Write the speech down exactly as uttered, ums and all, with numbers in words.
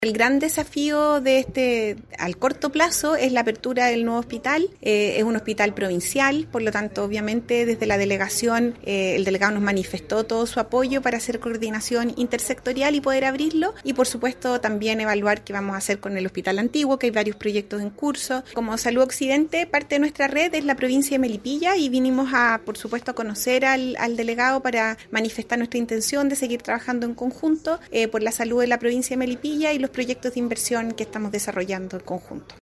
El gran desafío de este al corto plazo es la apertura del nuevo hospital. Eh, es un hospital provincial, por lo tanto, obviamente, desde la delegación, eh, el delegado nos manifestó todo su apoyo para hacer coordinación intersectorial y poder abrirlo. Y, por supuesto, también evaluar qué vamos a hacer con el hospital antiguo, que hay varios proyectos en curso. Como Salud Occidente, parte de nuestra red es la provincia de Melipilla y vinimos, a, por supuesto, a conocer al, al delegado para manifestar nuestra intención de seguir trabajando en conjunto eh, por la salud de la provincia de Melipilla y los proyectos de inversión que estamos desarrollando en conjunto.